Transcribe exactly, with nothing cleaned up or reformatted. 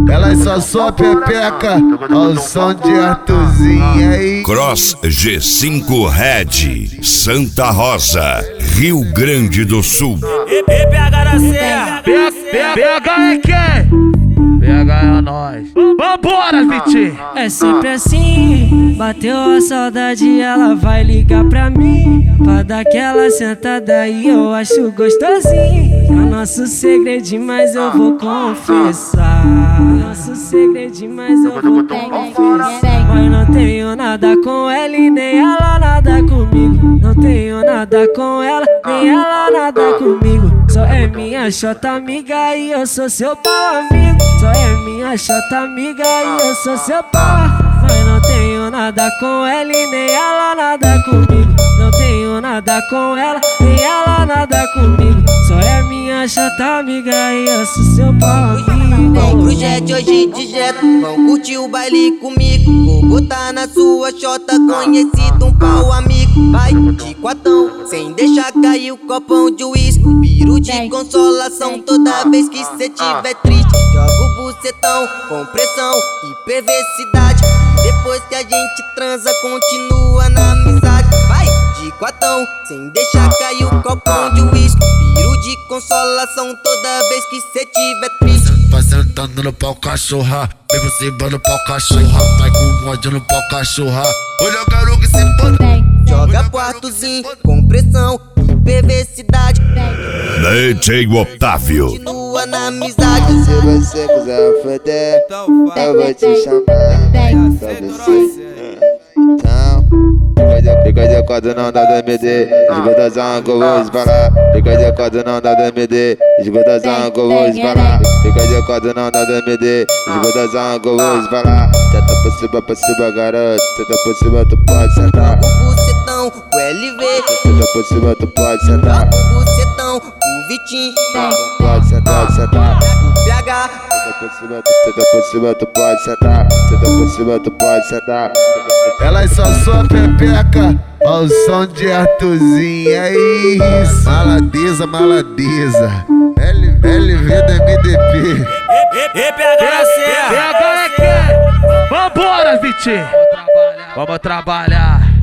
Elas só só pepeca ao som de Arthurzinho aí. Cross G cinco Red, Santa Rosa, Rio Grande do Sul. E P H da Serra. P H é quem? P H é nós. Vambora, Vitinho. É sempre assim, bateu a saudade, ela vai ligar pra mim, pra dar aquela sentada e eu acho gostosinho. É o nosso segredinho, mas eu vou confessar. Nosso segredinho, mas eu vou confessar. Mas não tenho nada com ela e nem ela nada comigo. Não tenho nada com ela, nem ela nada comigo. Só é minha chota amiga e eu sou seu pau amigo. Só é minha chota amiga e eu sou seu pau. Mas não tenho nada com ela e nem ela nada comigo. Não tenho nada com ela, nem ela nada comigo. Só é minha chata amiga e eu sou seu pau amigo. Vem pro jet hoje de jet, vão curtir o baile comigo. Vou botar na sua chota, conhecido um pau amigo. Vai de quatão, sem deixar cair o copão de uísque. Viro de consolação toda vez que cê tiver triste. Joga o bucetão com pressão e perversidade. Depois que a gente transa, continua na amizade. Vai de quatão, sem deixar cair o copão de uísque. Viro de consolação toda vez que cê tiver triste. Vai sentando no pau cachorra, vem por cima no pau cachorra. Vai com ódio no pau cachorra, olha o garoto que se foda. Joga quartozinho com pressão e perversidade. D J Otávio. Continua na amizade. Se você quiser foder, eu vou te chamar pra você. Então, fica de acordo não dá D M D, esgotação que eu vou disparar. Fica de acordo não dá D M D, esgotação que eu vou disparar. Fica de acordo não dá D M D, esgotação que eu vou disparar. Senta por cima, por cima, garoto. Senta por cima, tu pode sentar. O bucetão, o L V. Senta por cima, tu pode sentar. O bucetão, o Vitinho. Pode sentar, sentar. O P H. Senta por cima, tu, senta por cima, tu pode sentar. Senta por cima, tu pode sentar. Elas só só pepeca ao som de Arthurzinho aí. Maladeza, maladeza. L V da M D P. E P H da Serra. P H é quem? Vambora, Vitinho. Vamos trabalhar.